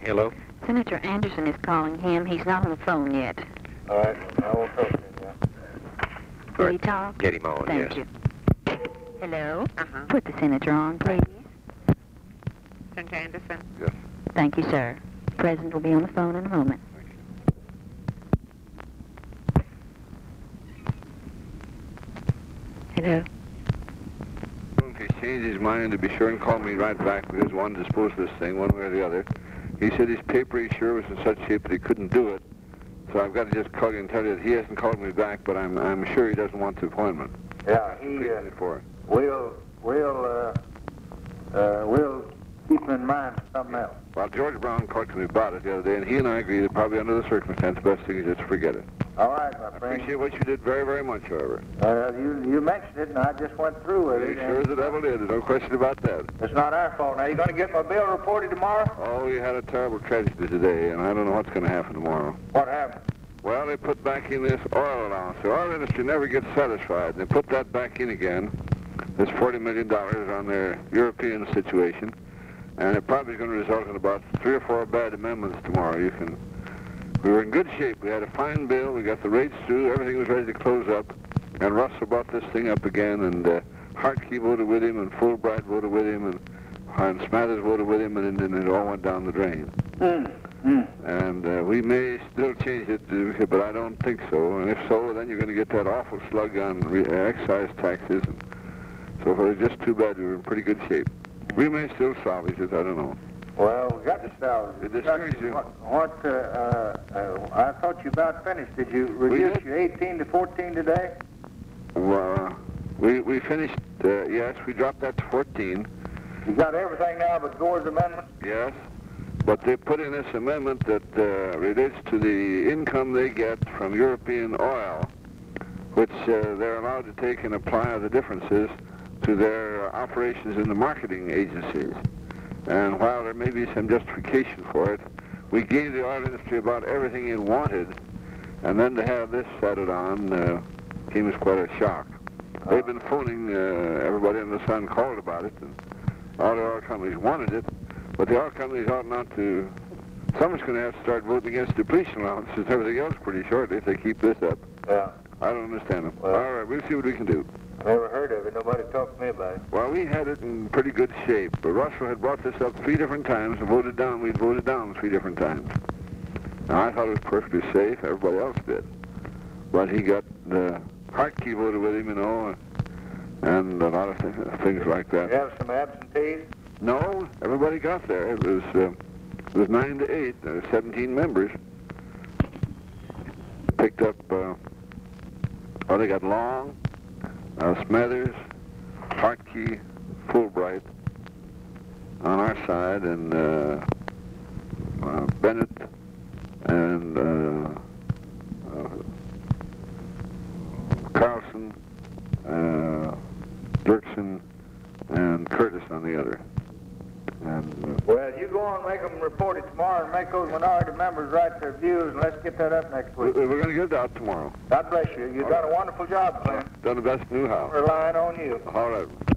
Hello? Senator Anderson is calling him. He's not on the phone yet. All right, I will talk to him, yeah. Will he talk? Get him on, Thank yes. you. Hello? Uh-huh. Put the senator on, please. Senator Anderson. Yes. Thank you, sir. The president will be on the phone in a moment. Hello? If he's changed his mind, to be sure and call me right back, because I wanted to dispose of this thing one way or the other. He said his paper he sure was in such shape that he couldn't do it. So I've got to just call you and tell you that he hasn't called me back, but I'm sure he doesn't want the appointment. Yeah, we'll keep him in mind for something else. Well, George Brown talked to me about it the other day, and he and I agree that probably under the circumstance, the best thing is just to forget it. All right, my I friend. appreciate what you did very, very much, however. You mentioned it, and I just went through with You it. sure as the devil did. There's no question about that. It's not our fault. Now, you going to get my bill reported tomorrow? Oh, we had a terrible tragedy today, and I don't know what's going to happen tomorrow. What happened? Well, they put back in this oil allowance. The oil industry never gets satisfied. They put that back in again, this $40 million on their European situation, and it probably is going to result in about 3 or 4 bad amendments tomorrow. We were in good shape. We had a fine bill. We got the rates through. Everything was ready to close up, and Russell brought this thing up again, and Hartke voted with him, and Fulbright voted with him, and Smathers voted with him, and then it all went down the drain. And we may still change it, but I don't think so. And if so, then you're going to get that awful slug on excise taxes. And so forth. It's just too bad. We were in pretty good shape. We may still salvage it. I don't know. Well, we got to salvage it. It discourages you. I thought you about finished. Did you reduce your 18 to 14 today? Well, we finished, yes, we dropped that to 14. You got everything now but Gore's amendment? Yes. But they put in this amendment that relates to the income they get from European oil, which they're allowed to take and apply the differences to their operations in the marketing agencies. And while there may be some justification for it, we gave the oil industry about everything it wanted, and then to have this added on came as quite a shock. They've been phoning, everybody in the Sun called about it, and all the oil companies wanted it, but the oil companies ought not to. Someone's going to have to start voting against depletion allowances and everything else pretty shortly if they keep this up. Yeah. I don't understand them. Well, all right, we'll see what we can do. Never heard of it. Nobody talked to me about it. Well, we had it in pretty good shape, but Russell had brought this up 3 different times and voted down. We'd voted down 3 different times. Now, I thought it was perfectly safe. Everybody else did. But he got the Hartke voted with him, you know, and a lot of things like that. You have some absentees? No, everybody got there. It was 9 to 8. There were 17 members. Picked up, they got Long, Smathers, Hartke, Fulbright on our side, and Bennett, and Carlson, Dirksen, and Curtis on the other. And, well, you go on and make them report it tomorrow and make those minority members write their views, and let's get that up next week. we're going to get it out tomorrow. God bless you. You've done a wonderful job, Clint. Done the best knew how. Relying on you. All right.